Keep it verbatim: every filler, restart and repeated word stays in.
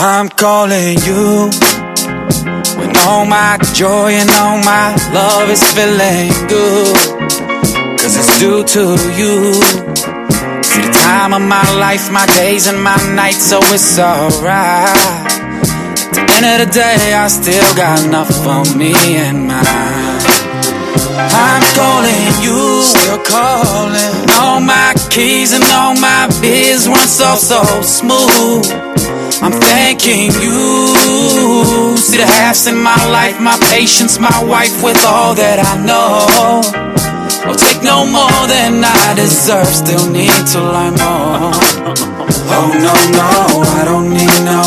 I'm calling you when all my joy and all my love is feeling good, 'cause it's due to you. See the time of my life, my days and my nights, so it's alright. At the end of the day, I still got enough for me and mine. I'm calling you, still calling. All my keys and all my biz run so, so smooth. I'm thanking you. See the halves in my life, my patience, my wife with all that I know. I'll take no more than I deserve, still need to learn more. Oh no, no, I don't need no